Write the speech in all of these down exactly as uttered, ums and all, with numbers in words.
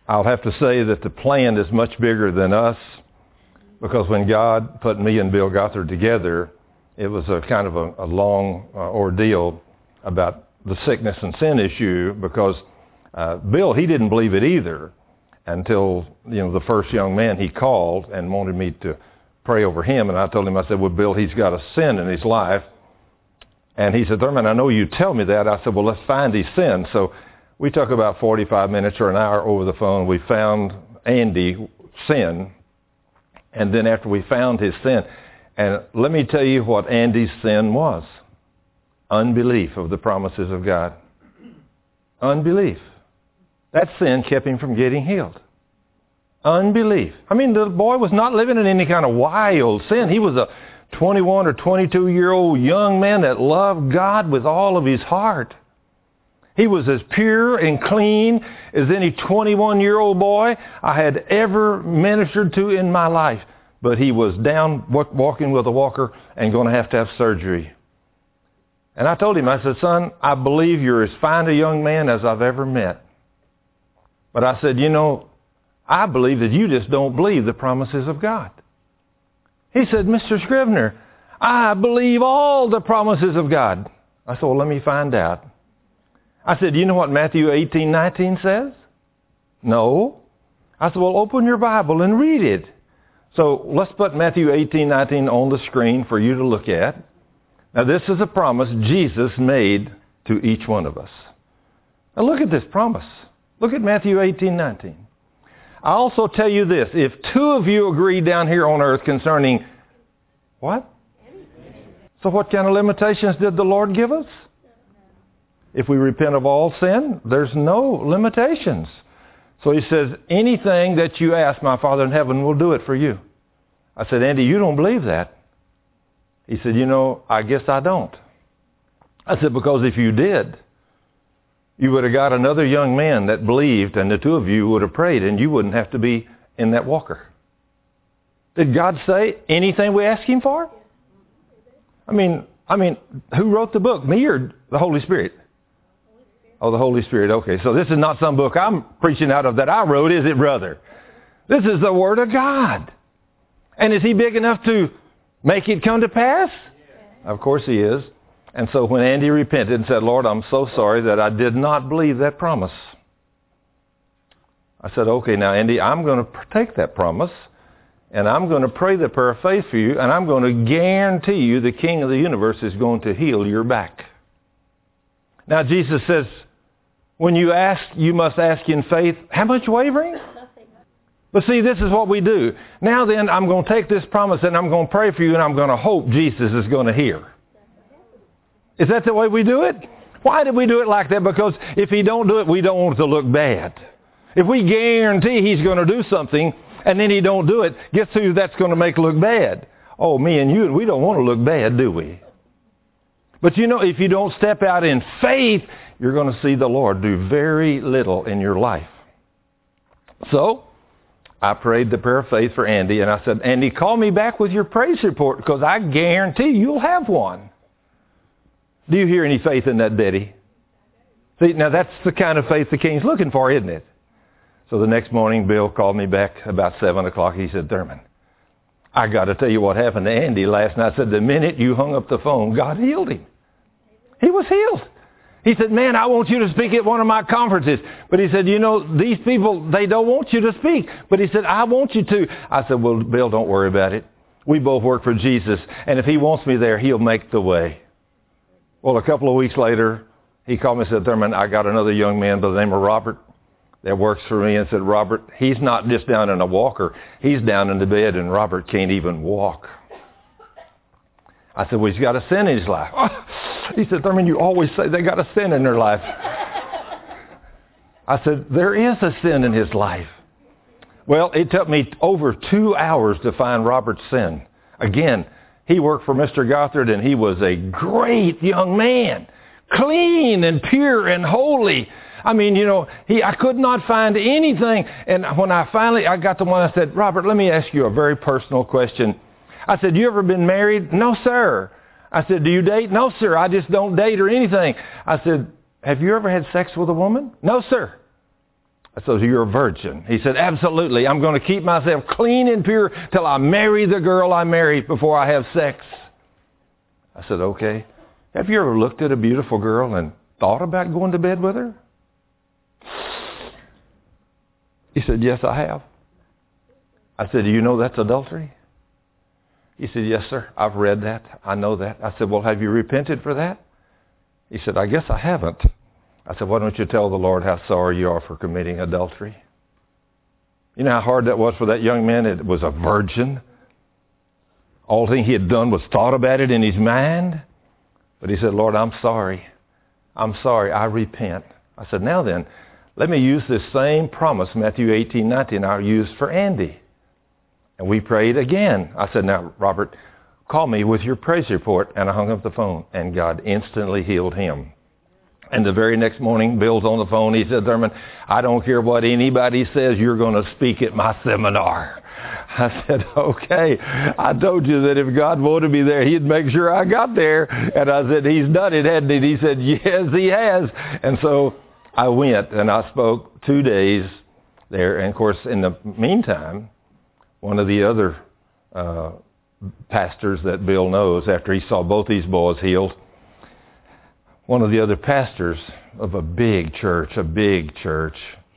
I'll have to say that the plan is much bigger than us, because when God put me and Bill Gothard together, it was a kind of a, a long uh, ordeal about the sickness and sin issue, because uh, Bill, he didn't believe it either until, you know, the first young man he called and wanted me to pray over him. And I told him, I said, well, Bill, he's got a sin in his life. And he said, Thurman, I know you tell me that. I said, well, let's find his sin. So we took about forty-five minutes or an hour over the phone. We found Andy's sin. And then after we found his sin, and let me tell you what Andy's sin was. Unbelief of the promises of God. Unbelief. That sin kept him from getting healed. Unbelief. I mean, the boy was not living in any kind of wild sin. He was a twenty-one or twenty-two-year-old young man that loved God with all of his heart. He was as pure and clean as any twenty-one-year-old boy I had ever ministered to in my life. But he was down walking with a walker and going to have to have surgery. And I told him, I said, son, I believe you're as fine a young man as I've ever met. But I said, you know, I believe that you just don't believe the promises of God. He said, Mister Scrivener, I believe all the promises of God. I said, well, let me find out. I said, do you know what Matthew eighteen nineteen says? No. I said, well, open your Bible and read it. So let's put Matthew eighteen nineteen on the screen for you to look at. Now, this is a promise Jesus made to each one of us. Now, look at this promise. Look at Matthew eighteen nineteen. I also tell you this. If two of you agree down here on earth concerning what? So what kind of limitations did the Lord give us? If we repent of all sin, there's no limitations. So he says, anything that you ask my Father in heaven will do it for you. I said, Andy, you don't believe that. He said, you know, I guess I don't. I said, because if you did, you would have got another young man that believed, and the two of you would have prayed, and you wouldn't have to be in that walker. Did God say anything we ask him for? I mean, I mean, who wrote the book, me or the Holy Spirit? Oh, the Holy Spirit. Okay, so this is not some book I'm preaching out of that I wrote, is it, brother? This is the Word of God. And is he big enough to make it come to pass? Yeah. Of course he is. And so when Andy repented and said, Lord, I'm so sorry that I did not believe that promise. I said, okay, now, Andy, I'm going to take that promise, and I'm going to pray the prayer of faith for you, and I'm going to guarantee you the King of the universe is going to heal your back. Now, Jesus says, when you ask, you must ask in faith. How much wavering? But see, this is what we do. Now then, I'm going to take this promise and I'm going to pray for you and I'm going to hope Jesus is going to hear. Is that the way we do it? Why did we do it like that? Because if he don't do it, we don't want it to look bad. If we guarantee he's going to do something and then he don't do it, guess who that's going to make look bad? Oh, me and you, we don't want to look bad, do we? But you know, if you don't step out in faith, you're going to see the Lord do very little in your life. So, I prayed the prayer of faith for Andy, and I said, Andy, call me back with your praise report, because I guarantee you'll have one. Do you hear any faith in that, Betty? See, now that's the kind of faith the King's looking for, isn't it? So the next morning, Bill called me back about seven o'clock. He said, Thurman, I got to tell you what happened to Andy last night. I said, the minute you hung up the phone, God healed him. He was healed. He said, man, I want you to speak at one of my conferences. But he said, you know, these people, they don't want you to speak. But he said, I want you to. I said, well, Bill, don't worry about it. We both work for Jesus. And if he wants me there, he'll make the way. Well, a couple of weeks later, he called me and said, Thurman, I got another young man by the name of Robert that works for me, and said, Robert, he's not just down in a walker. He's down in the bed, and Robert can't even walk. I said, well, he's got a sin in his life. Oh. He said, Thurman, you always say they got a sin in their life. I said, there is a sin in his life. Well, it took me over two hours to find Robert's sin. Again, he worked for Mister Gothard, and he was a great young man, clean and pure and holy. I mean, you know, he I could not find anything. And when I finally, I got the one, I said, Robert, let me ask you a very personal question. I said, you ever been married? No, sir. I said, do you date? No, sir. I just don't date or anything. I said, have you ever had sex with a woman? No, sir. So you're a virgin. He said, absolutely. I'm going to keep myself clean and pure till I marry the girl I marry before I have sex. I said, okay. Have you ever looked at a beautiful girl and thought about going to bed with her? He said, yes, I have. I said, do you know that's adultery? He said, yes, sir. I've read that. I know that. I said, well, have you repented for that? He said, I guess I haven't. I said, why don't you tell the Lord how sorry you are for committing adultery? You know how hard that was for that young man? It was a virgin. All thing he had done was thought about it in his mind. But he said, Lord, I'm sorry. I'm sorry. I repent. I said, now then, let me use this same promise, Matthew eighteen nineteen, I used for Andy. And we prayed again. I said, now, Robert, call me with your praise report. And I hung up the phone, and God instantly healed him. And the very next morning, Bill's on the phone. He said, Thurman, I don't care what anybody says, you're going to speak at my seminar. I said, okay. I told you that if God wanted me there, he'd make sure I got there. And I said, he's done it, hadn't he? He said, yes, he has. And so I went, and I spoke two days there. And, of course, in the meantime, one of the other uh, pastors that Bill knows, after he saw both these boys healed, one of the other pastors of a big church, a big church,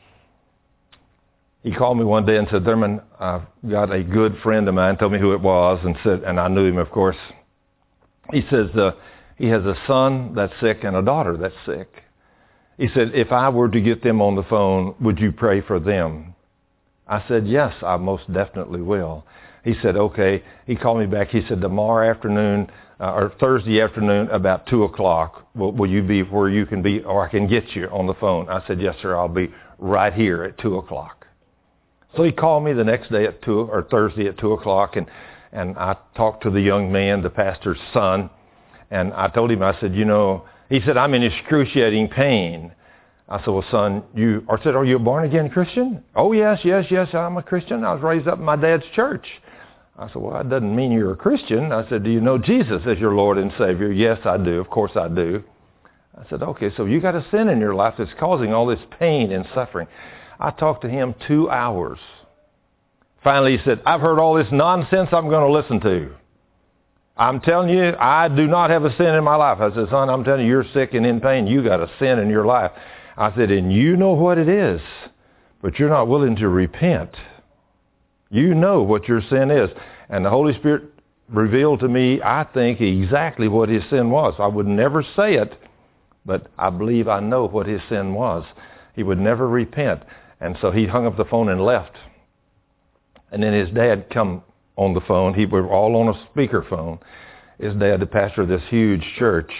he called me one day and said, Thurman, I've got a good friend of mine, told me who it was, and said, and I knew him, of course. He says uh, he has a son that's sick and a daughter that's sick. He said, if I were to get them on the phone, would you pray for them? I said, yes, I most definitely will. He said, okay. He called me back. He said, tomorrow afternoon, uh, or Thursday afternoon, about two o'clock, will, will you be where you can be, or I can get you on the phone? I said, yes, sir, I'll be right here at two o'clock. So he called me the next day at two, or Thursday at two o'clock, and, and I talked to the young man, the pastor's son, and I told him, I said, you know, he said, I'm in excruciating pain. I said, well, son, you, I said, are you a born-again Christian? Oh, yes, yes, yes, I'm a Christian. I was raised up in my dad's church. I said, well, that doesn't mean you're a Christian. I said, do you know Jesus as your Lord and Savior? Yes, I do. Of course I do. I said, okay, so you got a sin in your life that's causing all this pain and suffering. I talked to him two hours. Finally, he said, I've heard all this nonsense I'm going to listen to. I'm telling you, I do not have a sin in my life. I said, son, I'm telling you, you're sick and in pain. You got a sin in your life. I said, and you know what it is, but you're not willing to repent. You know what your sin is. And the Holy Spirit revealed to me, I think, exactly what his sin was. I would never say it, but I believe I know what his sin was. He would never repent. And so he hung up the phone and left. And then his dad come on the phone. He, we were all on a speakerphone. His dad, the pastor of this huge church,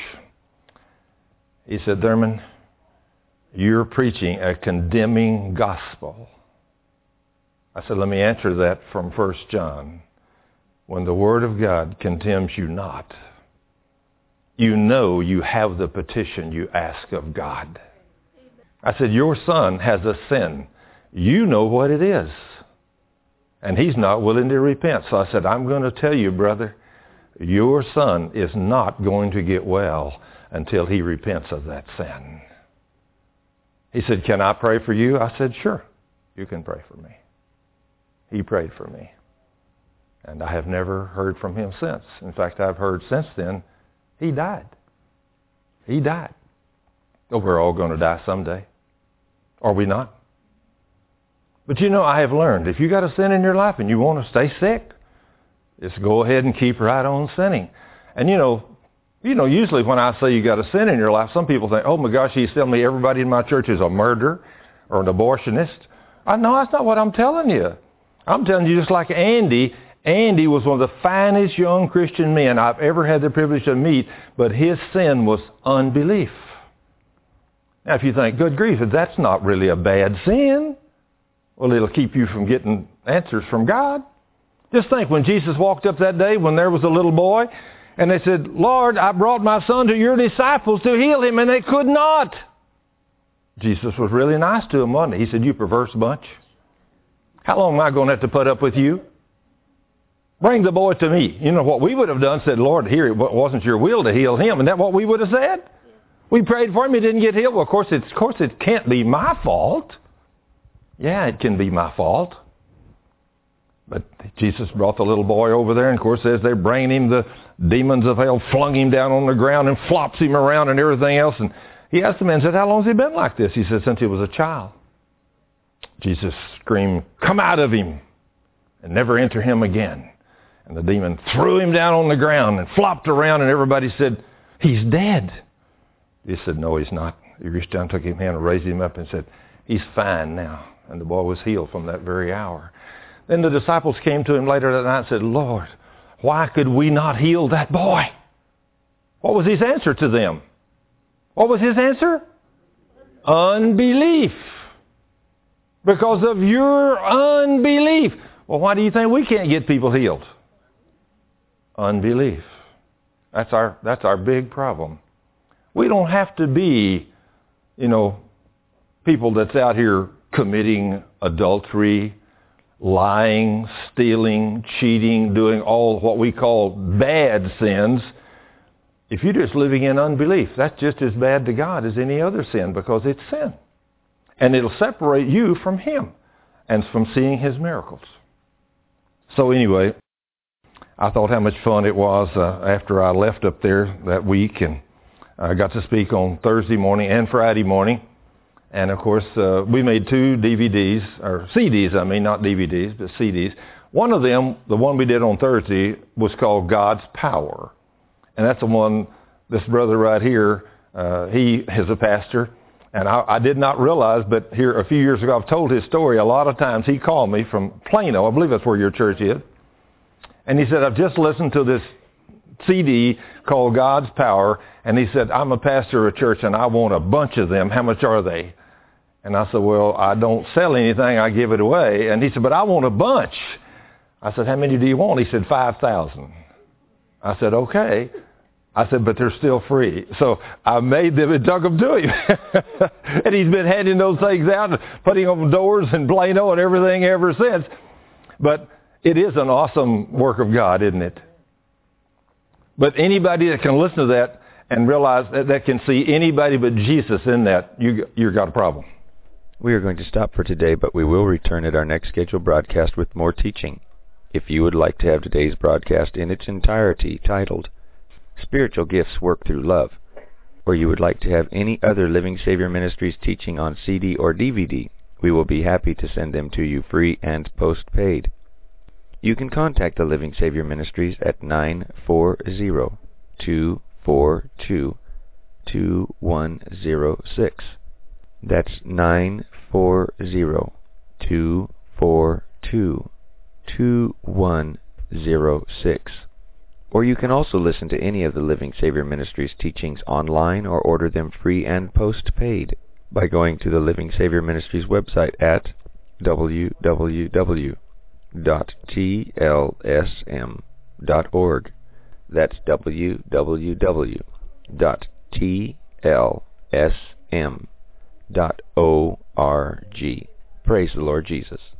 he said, Thurman, you're preaching a condemning gospel. I said, let me answer that from First John. When the Word of God condemns you not, you know you have the petition you ask of God. I said, your son has a sin. You know what it is. And he's not willing to repent. So I said, I'm going to tell you, brother, your son is not going to get well until he repents of that sin. He said, can I pray for you? I said, sure, you can pray for me. He prayed for me. And I have never heard from him since. In fact, I've heard since then, he died. He died. Oh, we're all going to die someday. Are we not? But you know, I have learned, if you got a sin in your life and you want to stay sick, just go ahead and keep right on sinning. And you know, you know, usually when I say you got a sin in your life, some people think, oh my gosh, he's telling me everybody in my church is a murderer or an abortionist. I know that's not what I'm telling you. I'm telling you, just like Andy, Andy was one of the finest young Christian men I've ever had the privilege to meet, but his sin was unbelief. Now, if you think, good grief, that's not really a bad sin, well, it'll keep you from getting answers from God. Just think, when Jesus walked up that day, when there was a little boy, and they said, Lord, I brought my son to your disciples to heal him, and they could not. Jesus was really nice to him, wasn't he? He said, you perverse bunch. How long am I going to have to put up with you? Bring the boy to me. You know what we would have done? Said, Lord, here, it wasn't your will to heal him. Isn't that what we would have said? Yeah. We prayed for him. He didn't get healed. Well, of course, it's, of course, it can't be my fault. Yeah, it can be my fault. But Jesus brought the little boy over there, and of course, as they're bringing him, the demons of hell flung him down on the ground and flops him around and everything else. And he asked the man, said, how long has he been like this? He said, since he was a child. Jesus screamed, come out of him and never enter him again. And the demon threw him down on the ground and flopped around, and everybody said, he's dead. He said, no, he's not. He reached down, took his hand and raised him up and said, he's fine now. And the boy was healed from that very hour. Then the disciples came to him later that night and said, Lord, why could we not heal that boy? What was his answer to them? What was his answer? Unbelief. Because of your unbelief. Well, why do you think we can't get people healed? Unbelief. That's our, that's our big problem. We don't have to be, you know, people that's out here committing adultery, lying, stealing, cheating, doing all what we call bad sins. If you're just living in unbelief, that's just as bad to God as any other sin, because it's sin. And it'll separate you from Him and from seeing His miracles. So anyway, I thought how much fun it was uh, after I left up there that week, and I got to speak on Thursday morning and Friday morning. And of course, uh, we made two D V Ds, or C Ds, I mean, not D V Ds, but C Ds. One of them, the one we did on Thursday, was called God's Power. And that's the one, this brother right here, uh, he is a pastor. And I, I did not realize, but here a few years ago, I've told his story. A lot of times he called me from Plano. I believe that's where your church is. And he said, I've just listened to this C D called God's Power. And he said, I'm a pastor of a church and I want a bunch of them. How much are they? And I said, well, I don't sell anything. I give it away. And he said, but I want a bunch. I said, how many do you want? He said, five thousand. I said, okay. I said, but they're still free. So I made them and took them to him. And he's been handing those things out and putting them on doors in Plano and everything ever since. But it is an awesome work of God, isn't it? But anybody that can listen to that and realize that, that can see anybody but Jesus in that, you, you've got a problem. We are going to stop for today, but we will return at our next scheduled broadcast with more teaching. If you would like to have today's broadcast in its entirety titled Spiritual Gifts Work Through Love, or you would like to have any other Living Savior Ministries teaching on C D or D V D, we will be happy to send them to you free and post-paid. You can contact the Living Savior Ministries at nine four zero, two four two, two one zero six. That's nine four zero, two four two, two one zero six. Or you can also listen to any of the Living Savior Ministries teachings online or order them free and post-paid by going to the Living Savior Ministries website at w w w dot t l s m dot org. That's w w w dot t l s m dot org. Praise the Lord Jesus.